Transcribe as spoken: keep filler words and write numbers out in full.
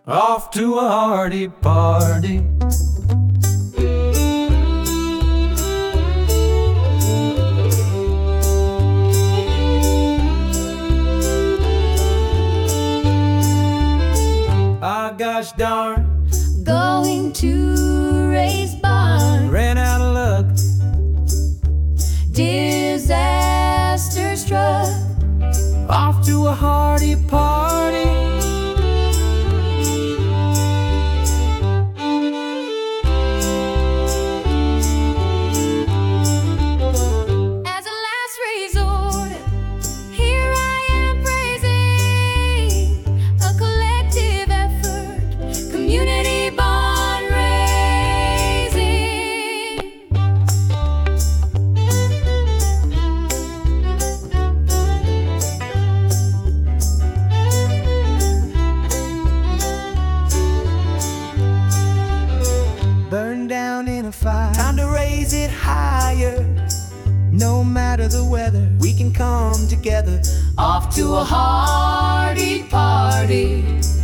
off to a hearty party. Ah, gosh darn, going to raise barn, ran out of luck, disaster struck, off to a hearty party. As a last resort, here I am praising a collective effort, community bond raising. Burned down in a fire, time to raise it higher. No matter the weather, we can come together, Off to a hearty party.